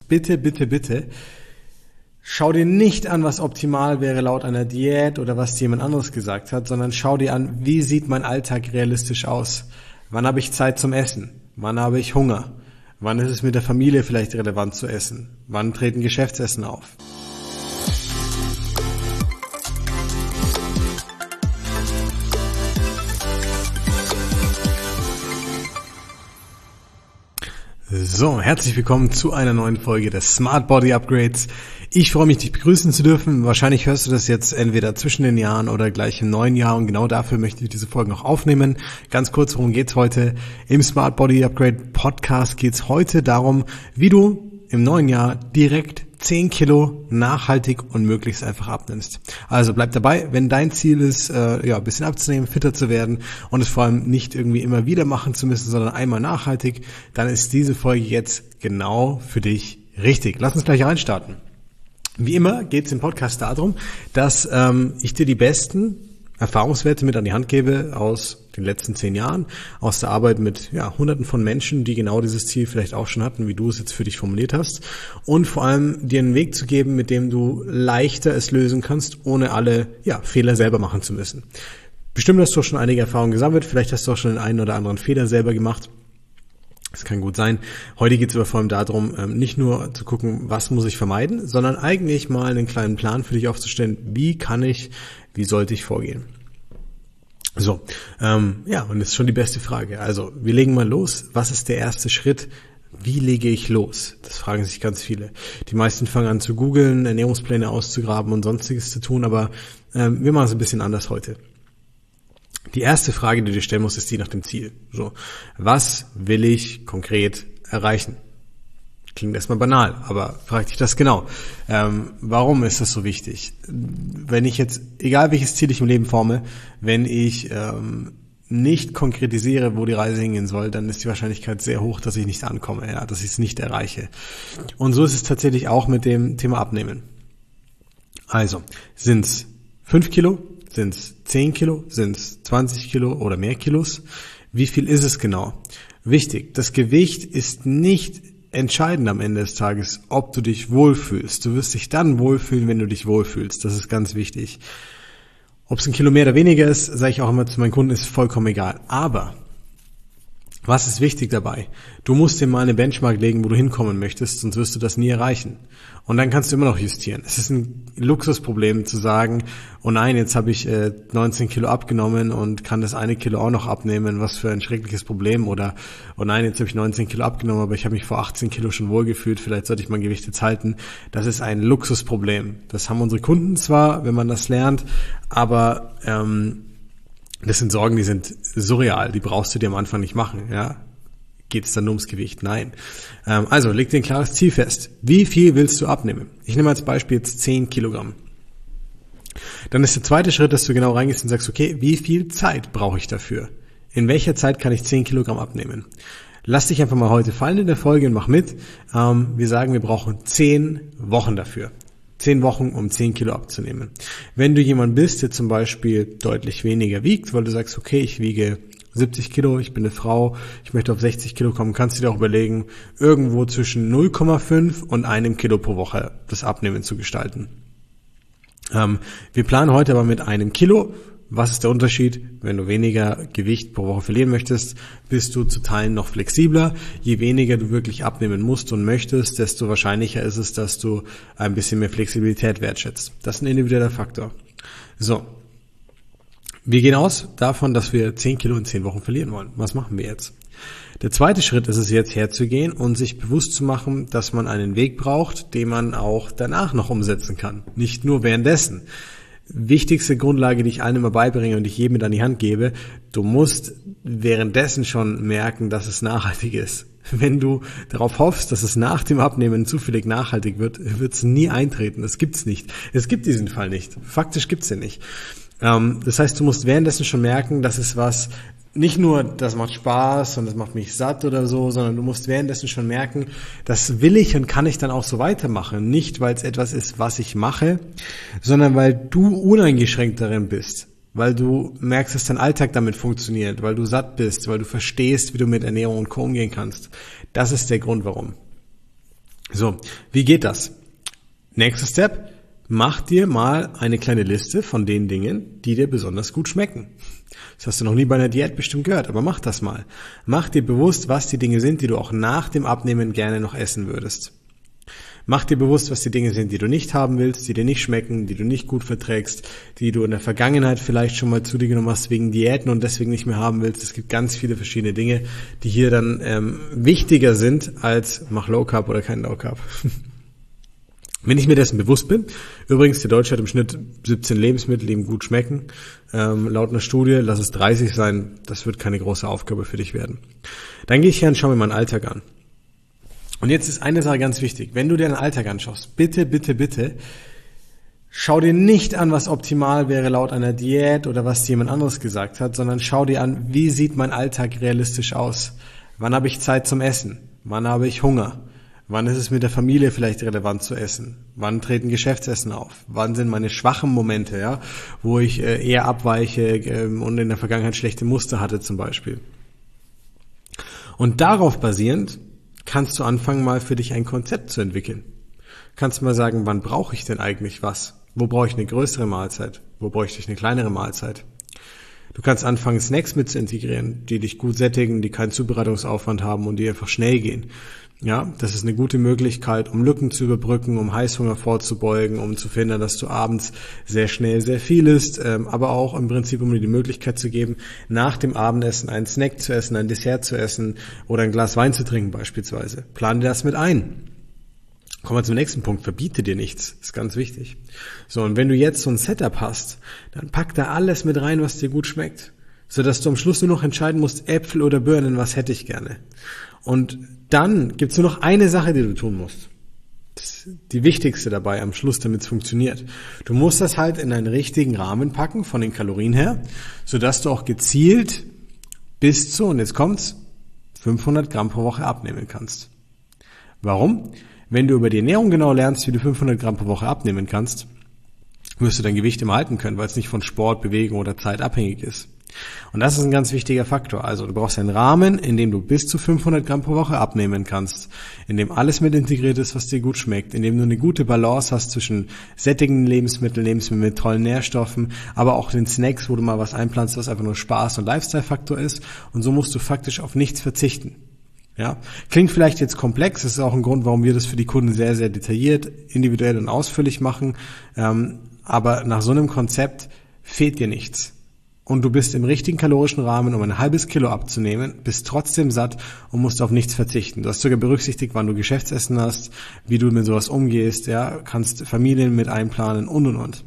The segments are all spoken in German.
bitte, bitte, bitte, schau dir nicht an, was optimal wäre laut einer Diät oder was dir jemand anderes gesagt hat, sondern schau dir an, wie sieht mein Alltag realistisch aus? Wann habe ich Zeit zum Essen? Wann habe ich Hunger? Wann ist es mit der Familie vielleicht relevant zu essen? Wann treten Geschäftsessen auf? So, herzlich willkommen zu einer neuen Folge des Smart Body Upgrades. Ich freue mich, dich begrüßen zu dürfen. Wahrscheinlich hörst du das jetzt entweder zwischen den Jahren oder gleich im neuen Jahr und genau dafür möchte ich diese Folge noch aufnehmen. Ganz kurz, worum geht's heute? Im Smart Body Upgrade Podcast geht's heute darum, wie du im neuen Jahr direkt 10 Kilo nachhaltig und möglichst einfach abnimmst. Also bleib dabei, wenn dein Ziel ist, ein bisschen abzunehmen, fitter zu werden und es vor allem nicht irgendwie immer wieder machen zu müssen, sondern einmal nachhaltig, dann ist diese Folge jetzt genau für dich richtig. Lass uns gleich reinstarten. Wie immer geht es im Podcast darum, dass ich dir die besten Erfahrungswerte mit an die Hand gebe aus den letzten 10 Jahren, aus der Arbeit mit Hunderten von Menschen, die genau dieses Ziel vielleicht auch schon hatten, wie du es jetzt für dich formuliert hast, und vor allem dir einen Weg zu geben, mit dem du leichter es lösen kannst, ohne alle Fehler selber machen zu müssen. Bestimmt hast du auch schon einige Erfahrungen gesammelt, vielleicht hast du auch schon den einen oder anderen Fehler selber gemacht. Das kann gut sein. Heute geht es aber vor allem darum, nicht nur zu gucken, was muss ich vermeiden, sondern eigentlich mal einen kleinen Plan für dich aufzustellen, wie sollte ich vorgehen. So, und das ist schon die beste Frage. Also, wir legen mal los. Was ist der erste Schritt? Wie lege ich los? Das fragen sich ganz viele. Die meisten fangen an zu googeln, Ernährungspläne auszugraben und sonstiges zu tun, aber wir machen es ein bisschen anders heute. Die erste Frage, die du dir stellen musst, ist die nach dem Ziel. So, was will ich konkret erreichen? Klingt erstmal banal, aber frag dich das genau. Warum ist das so wichtig? Wenn ich jetzt, egal welches Ziel ich im Leben forme, wenn ich nicht konkretisiere, wo die Reise hingehen soll, dann ist die Wahrscheinlichkeit sehr hoch, dass ich nicht ankomme, dass ich es nicht erreiche. Und so ist es tatsächlich auch mit dem Thema Abnehmen. Also, sind's 5 Kilo? Sind's 10 Kilo? Sind's 20 Kilo oder mehr Kilos? Wie viel ist es genau? Wichtig, das Gewicht ist nicht entscheidend am Ende des Tages, ob du dich wohlfühlst. Du wirst dich dann wohlfühlen, wenn du dich wohlfühlst. Das ist ganz wichtig. Ob es ein Kilo mehr oder weniger ist, sage ich auch immer zu meinen Kunden, ist vollkommen egal. Aber was ist wichtig dabei? Du musst dir mal eine Benchmark legen, wo du hinkommen möchtest, sonst wirst du das nie erreichen. Und dann kannst du immer noch justieren. Es ist ein Luxusproblem zu sagen, oh nein, jetzt habe ich 19 Kilo abgenommen und kann das eine Kilo auch noch abnehmen, was für ein schreckliches Problem. Oder, oh nein, jetzt habe ich 19 Kilo abgenommen, aber ich habe mich vor 18 Kilo schon wohlgefühlt, vielleicht sollte ich mein Gewicht jetzt halten. Das ist ein Luxusproblem. Das haben unsere Kunden zwar, wenn man das lernt, aber das sind Sorgen, die sind surreal, die brauchst du dir am Anfang nicht machen, Geht es dann nur ums Gewicht? Nein. Also, leg dir ein klares Ziel fest. Wie viel willst du abnehmen? Ich nehme als Beispiel jetzt 10 Kilogramm. Dann ist der zweite Schritt, dass du genau reingehst und sagst, okay, wie viel Zeit brauche ich dafür? In welcher Zeit kann ich 10 Kilogramm abnehmen? Lass dich einfach mal heute fallen in der Folge und mach mit. Wir sagen, wir brauchen 10 Wochen dafür. 10 Wochen, um 10 Kilo abzunehmen. Wenn du jemand bist, der zum Beispiel deutlich weniger wiegt, weil du sagst, okay, ich wiege 70 Kilo, ich bin eine Frau, ich möchte auf 60 Kilo kommen, kannst du dir auch überlegen, irgendwo zwischen 0,5 und 1 Kilo pro Woche das Abnehmen zu gestalten. Wir planen heute aber mit 1 Kilo. Was ist der Unterschied? Wenn du weniger Gewicht pro Woche verlieren möchtest, bist du zu Teilen noch flexibler. Je weniger du wirklich abnehmen musst und möchtest, desto wahrscheinlicher ist es, dass du ein bisschen mehr Flexibilität wertschätzt. Das ist ein individueller Faktor. So. Wir gehen aus davon, dass wir 10 Kilo in 10 Wochen verlieren wollen. Was machen wir jetzt? Der zweite Schritt ist es jetzt herzugehen und sich bewusst zu machen, dass man einen Weg braucht, den man auch danach noch umsetzen kann. Nicht nur währenddessen. Wichtigste Grundlage, die ich allen immer beibringe und die ich jedem mit an die Hand gebe, du musst währenddessen schon merken, dass es nachhaltig ist. Wenn du darauf hoffst, dass es nach dem Abnehmen zufällig nachhaltig wird, wird es nie eintreten. Das gibt's nicht. Es gibt diesen Fall nicht. Faktisch gibt's den nicht. Das heißt, du musst währenddessen schon merken, dass es was, nicht nur, das macht Spaß und das macht mich satt oder so, sondern du musst währenddessen schon merken, das will ich und kann ich dann auch so weitermachen. Nicht, weil es etwas ist, was ich mache, sondern weil du uneingeschränkt darin bist. Weil du merkst, dass dein Alltag damit funktioniert, weil du satt bist, weil du verstehst, wie du mit Ernährung und Co. umgehen kannst. Das ist der Grund, warum. So, wie geht das? Nächster Step, mach dir mal eine kleine Liste von den Dingen, die dir besonders gut schmecken. Das hast du noch nie bei einer Diät bestimmt gehört, aber mach das mal. Mach dir bewusst, was die Dinge sind, die du auch nach dem Abnehmen gerne noch essen würdest. Mach dir bewusst, was die Dinge sind, die du nicht haben willst, die dir nicht schmecken, die du nicht gut verträgst, die du in der Vergangenheit vielleicht schon mal zu dir genommen hast wegen Diäten und deswegen nicht mehr haben willst. Es gibt ganz viele verschiedene Dinge, die hier dann wichtiger sind als mach Low Carb oder kein Low Carb. Wenn ich mir dessen bewusst bin, übrigens, der Deutsche hat im Schnitt 17 Lebensmittel, die ihm gut schmecken. Laut einer Studie, lass es 30 sein, das wird keine große Aufgabe für dich werden. Dann gehe ich her und schaue mir meinen Alltag an. Und jetzt ist eine Sache ganz wichtig. Wenn du dir deinen Alltag anschaust, bitte, bitte, bitte, schau dir nicht an, was optimal wäre laut einer Diät oder was dir jemand anderes gesagt hat, sondern schau dir an, wie sieht mein Alltag realistisch aus? Wann habe ich Zeit zum Essen? Wann habe ich Hunger? Wann ist es mit der Familie vielleicht relevant zu essen? Wann treten Geschäftsessen auf? Wann sind meine schwachen Momente, ja, wo ich eher abweiche und in der Vergangenheit schlechte Muster hatte zum Beispiel? Und darauf basierend kannst du anfangen, mal für dich ein Konzept zu entwickeln. Kannst mal sagen, wann brauche ich denn eigentlich was? Wo brauche ich eine größere Mahlzeit? Wo bräuchte ich eine kleinere Mahlzeit? Du kannst anfangen, Snacks mit zu integrieren, die dich gut sättigen, die keinen Zubereitungsaufwand haben und die einfach schnell gehen. Ja, das ist eine gute Möglichkeit, um Lücken zu überbrücken, um Heißhunger vorzubeugen, um zu verhindern, dass du abends sehr schnell sehr viel isst, aber auch im Prinzip, um dir die Möglichkeit zu geben, nach dem Abendessen einen Snack zu essen, ein Dessert zu essen oder ein Glas Wein zu trinken beispielsweise. Plan dir das mit ein. Kommen wir zum nächsten Punkt. Verbiete dir nichts. Das ist ganz wichtig. So, und wenn du jetzt so ein Setup hast, dann pack da alles mit rein, was dir gut schmeckt, sodass du am Schluss nur noch entscheiden musst, Äpfel oder Birnen, was hätte ich gerne. Und dann gibt's nur noch eine Sache, die du tun musst. Das ist die wichtigste dabei am Schluss, damit es funktioniert. Du musst das halt in einen richtigen Rahmen packen, von den Kalorien her, sodass du auch gezielt bis zu, und jetzt kommt's, 500 Gramm pro Woche abnehmen kannst. Warum? Wenn du über die Ernährung genau lernst, wie du 500 Gramm pro Woche abnehmen kannst, wirst du dein Gewicht immer halten können, weil es nicht von Sport, Bewegung oder Zeit abhängig ist. Und das ist ein ganz wichtiger Faktor. Also du brauchst einen Rahmen, in dem du bis zu 500 Gramm pro Woche abnehmen kannst, in dem alles mit integriert ist, was dir gut schmeckt, in dem du eine gute Balance hast zwischen sättigenden Lebensmitteln, Lebensmitteln mit tollen Nährstoffen, aber auch den Snacks, wo du mal was einplanst, was einfach nur Spaß und Lifestyle-Faktor ist. Und so musst du faktisch auf nichts verzichten. Ja, klingt vielleicht jetzt komplex, das ist auch ein Grund, warum wir das für die Kunden sehr, sehr detailliert, individuell und ausführlich machen, aber nach so einem Konzept fehlt dir nichts. Und du bist im richtigen kalorischen Rahmen, um ein halbes Kilo abzunehmen, bist trotzdem satt und musst auf nichts verzichten. Du hast sogar berücksichtigt, wann du Geschäftsessen hast, wie du mit sowas umgehst, ja, kannst Familien mit einplanen und.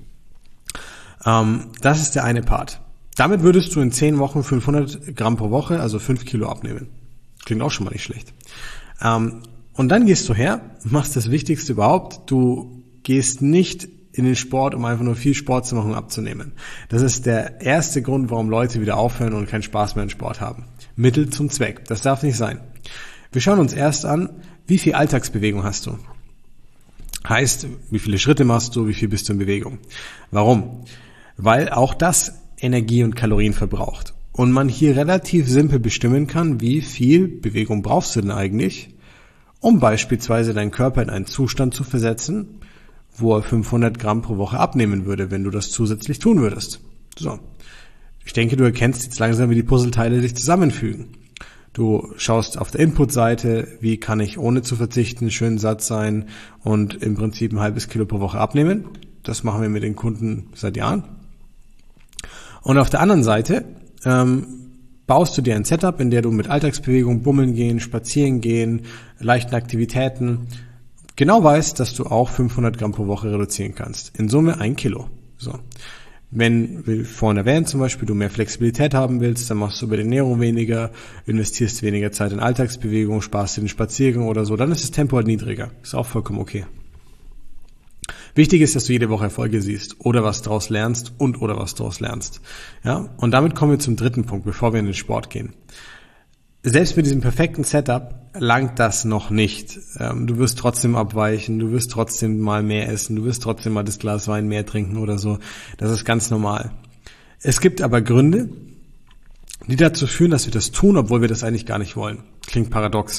Das ist der eine Part. Damit würdest du in 10 Wochen 500 Gramm pro Woche, also 5 Kilo abnehmen. Klingt auch schon mal nicht schlecht. Und dann gehst du her, machst das Wichtigste überhaupt, du gehst nicht in den Sport, um einfach nur viel Sport zu machen und abzunehmen. Das ist der erste Grund, warum Leute wieder aufhören und keinen Spaß mehr im Sport haben. Mittel zum Zweck. Das darf nicht sein. Wir schauen uns erst an, wie viel Alltagsbewegung hast du? Heißt, wie viele Schritte machst du, wie viel bist du in Bewegung? Warum? Weil auch das Energie und Kalorien verbraucht. Und man hier relativ simpel bestimmen kann, wie viel Bewegung brauchst du denn eigentlich, um beispielsweise deinen Körper in einen Zustand zu versetzen, wo er 500 Gramm pro Woche abnehmen würde, wenn du das zusätzlich tun würdest. So. Ich denke, du erkennst jetzt langsam, wie die Puzzleteile sich zusammenfügen. Du schaust auf der Input-Seite, wie kann ich ohne zu verzichten schön satt sein und im Prinzip ein halbes Kilo pro Woche abnehmen. Das machen wir mit den Kunden seit Jahren. Und auf der anderen Seite baust du dir ein Setup, in der du mit Alltagsbewegung, Bummeln gehen, Spazieren gehen, leichten Aktivitäten genau weißt, dass du auch 500 Gramm pro Woche reduzieren kannst. In Summe 1 Kilo. So. Wenn, wie vorhin erwähnt, zum Beispiel du mehr Flexibilität haben willst, dann machst du bei der Ernährung weniger, investierst weniger Zeit in Alltagsbewegung, sparst dir den Spaziergang oder so, dann ist das Tempo halt niedriger. Ist auch vollkommen okay. Wichtig ist, dass du jede Woche Erfolge siehst oder was daraus lernst oder was daraus lernst. Ja? Und damit kommen wir zum dritten Punkt, bevor wir in den Sport gehen. Selbst mit diesem perfekten Setup langt das noch nicht. Du wirst trotzdem abweichen, du wirst trotzdem mal mehr essen, du wirst trotzdem mal das Glas Wein mehr trinken oder so. Das ist ganz normal. Es gibt aber Gründe, die dazu führen, dass wir das tun, obwohl wir das eigentlich gar nicht wollen. Klingt paradox.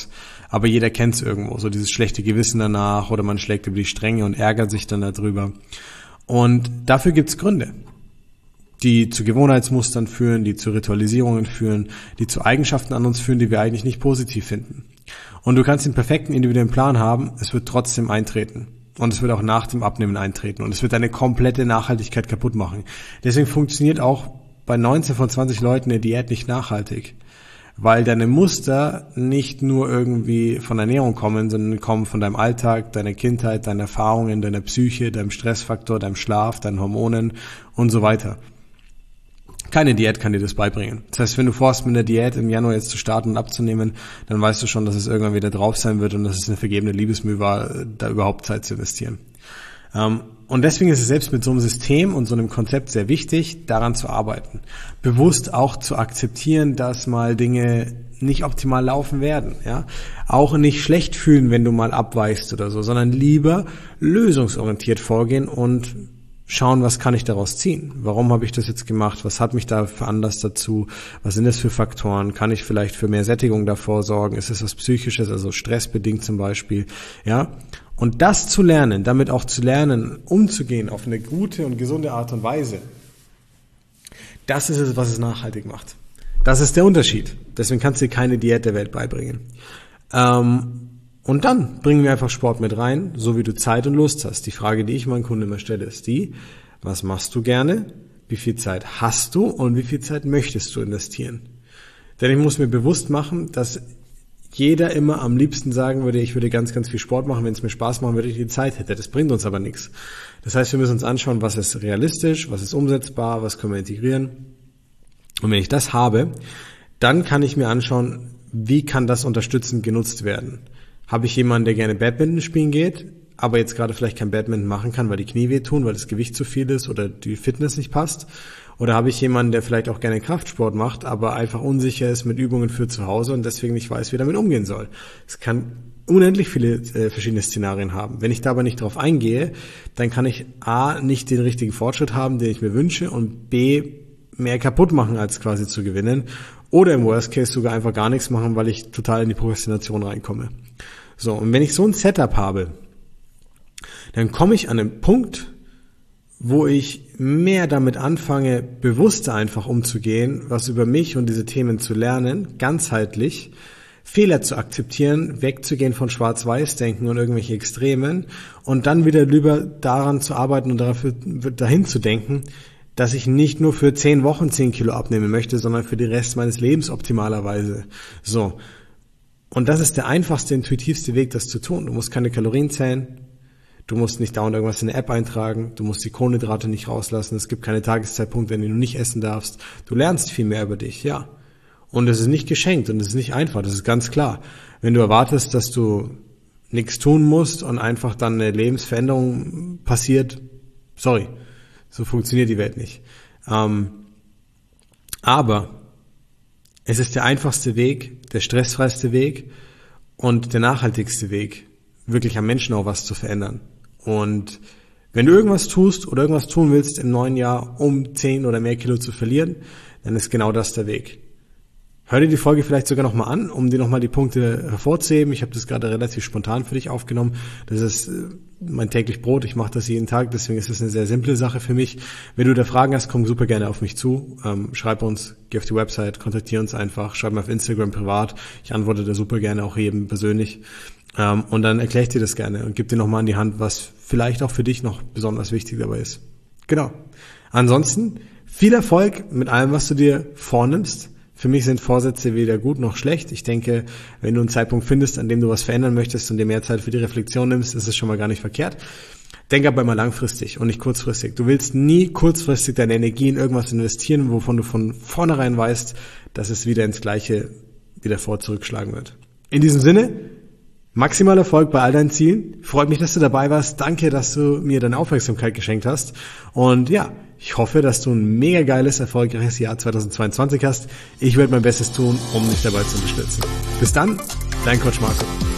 Aber jeder kennt es irgendwo, so dieses schlechte Gewissen danach oder man schlägt über die Stränge und ärgert sich dann darüber. Und dafür gibt's Gründe, die zu Gewohnheitsmustern führen, die zu Ritualisierungen führen, die zu Eigenschaften an uns führen, die wir eigentlich nicht positiv finden. Und du kannst den perfekten individuellen Plan haben, es wird trotzdem eintreten. Und es wird auch nach dem Abnehmen eintreten. Und es wird deine komplette Nachhaltigkeit kaputt machen. Deswegen funktioniert auch bei 19 von 20 Leuten eine Diät nicht nachhaltig. Weil deine Muster nicht nur irgendwie von Ernährung kommen, sondern kommen von deinem Alltag, deiner Kindheit, deinen Erfahrungen, deiner Psyche, deinem Stressfaktor, deinem Schlaf, deinen Hormonen und so weiter. Keine Diät kann dir das beibringen. Das heißt, wenn du vorhast, mit der Diät im Januar jetzt zu starten und abzunehmen, dann weißt du schon, dass es irgendwann wieder drauf sein wird und dass es eine vergebene Liebesmühe war, da überhaupt Zeit zu investieren. Und deswegen ist es selbst mit so einem System und so einem Konzept sehr wichtig, daran zu arbeiten. Bewusst auch zu akzeptieren, dass mal Dinge nicht optimal laufen werden. Ja? Auch nicht schlecht fühlen, wenn du mal abweichst oder so, sondern lieber lösungsorientiert vorgehen und schauen, was kann ich daraus ziehen? Warum habe ich das jetzt gemacht? Was hat mich da veranlasst dazu? Was sind das für Faktoren? Kann ich vielleicht für mehr Sättigung davor sorgen? Ist es was Psychisches, also stressbedingt zum Beispiel? Ja. Und das zu lernen, damit auch zu lernen, umzugehen auf eine gute und gesunde Art und Weise, das ist es, was es nachhaltig macht. Das ist der Unterschied. Deswegen kannst du dir keine Diät der Welt beibringen. Und dann bringen wir einfach Sport mit rein, so wie du Zeit und Lust hast. Die Frage, die ich meinen Kunden immer stelle, ist die: Was machst du gerne? Wie viel Zeit hast du? Und wie viel Zeit möchtest du investieren? Denn ich muss mir bewusst machen, dass jeder immer am liebsten sagen würde, ich würde ganz, ganz viel Sport machen, wenn es mir Spaß machen würde, ich die Zeit hätte. Das bringt uns aber nichts. Das heißt, wir müssen uns anschauen, was ist realistisch, was ist umsetzbar, was können wir integrieren. Und wenn ich das habe, dann kann ich mir anschauen, wie kann das unterstützend genutzt werden. Habe ich jemanden, der gerne Badminton spielen geht, aber jetzt gerade vielleicht kein Badminton machen kann, weil die Knie wehtun, weil das Gewicht zu viel ist oder die Fitness nicht passt? Oder habe ich jemanden, der vielleicht auch gerne Kraftsport macht, aber einfach unsicher ist mit Übungen für zu Hause und deswegen nicht weiß, wie er damit umgehen soll? Es kann unendlich viele verschiedene Szenarien haben. Wenn ich da aber nicht drauf eingehe, dann kann ich A, nicht den richtigen Fortschritt haben, den ich mir wünsche, und B, mehr kaputt machen, als quasi zu gewinnen. Oder im Worst Case sogar einfach gar nichts machen, weil ich total in die Prokrastination reinkomme. So, und wenn ich so ein Setup habe, dann komme ich an einen Punkt, wo ich mehr damit anfange, bewusster einfach umzugehen, was über mich und diese Themen zu lernen, ganzheitlich, Fehler zu akzeptieren, wegzugehen von Schwarz-Weiß-Denken und irgendwelche Extremen und dann wieder lieber daran zu arbeiten und dahin zu denken, dass ich nicht nur für 10 Wochen 10 Kilo abnehmen möchte, sondern für den Rest meines Lebens optimalerweise. So. Und das ist der einfachste, intuitivste Weg, das zu tun. Du musst keine Kalorien zählen, du musst nicht dauernd irgendwas in eine App eintragen, du musst die Kohlenhydrate nicht rauslassen, es gibt keine Tageszeitpunkte, wenn du nicht essen darfst. Du lernst viel mehr über dich, ja. Und es ist nicht geschenkt und es ist nicht einfach, das ist ganz klar. Wenn du erwartest, dass du nichts tun musst und einfach dann eine Lebensveränderung passiert, sorry, so funktioniert die Welt nicht. Aber es ist der einfachste Weg, der stressfreiste Weg und der nachhaltigste Weg, wirklich am Menschen auch was zu verändern. Und wenn du irgendwas tust oder irgendwas tun willst im neuen Jahr, um 10 oder mehr Kilo zu verlieren, dann ist genau das der Weg. Hör dir die Folge vielleicht sogar nochmal an, um dir nochmal die Punkte hervorzuheben. Ich habe das gerade relativ spontan für dich aufgenommen. Das ist mein täglich Brot. Ich mache das jeden Tag, deswegen ist es eine sehr simple Sache für mich. Wenn du da Fragen hast, komm super gerne auf mich zu. Schreib uns, geh auf die Website, kontaktiere uns einfach, schreib mir auf Instagram privat. Ich antworte da super gerne auch jedem persönlich. Und dann erkläre ich dir das gerne und gebe dir nochmal an die Hand, was vielleicht auch für dich noch besonders wichtig dabei ist. Genau. Ansonsten viel Erfolg mit allem, was du dir vornimmst. Für mich sind Vorsätze weder gut noch schlecht. Ich denke, wenn du einen Zeitpunkt findest, an dem du was verändern möchtest und dir mehr Zeit für die Reflexion nimmst, ist es schon mal gar nicht verkehrt. Denk aber immer langfristig und nicht kurzfristig. Du willst nie kurzfristig deine Energie in irgendwas investieren, wovon du von vornherein weißt, dass es wieder ins Gleiche wieder zurückschlagen wird. In diesem Sinne, maximal Erfolg bei all deinen Zielen. Freut mich, dass du dabei warst. Danke, dass du mir deine Aufmerksamkeit geschenkt hast. Und ja, ich hoffe, dass du ein mega geiles, erfolgreiches Jahr 2022 hast. Ich werde mein Bestes tun, um dich dabei zu unterstützen. Bis dann, dein Coach Marco.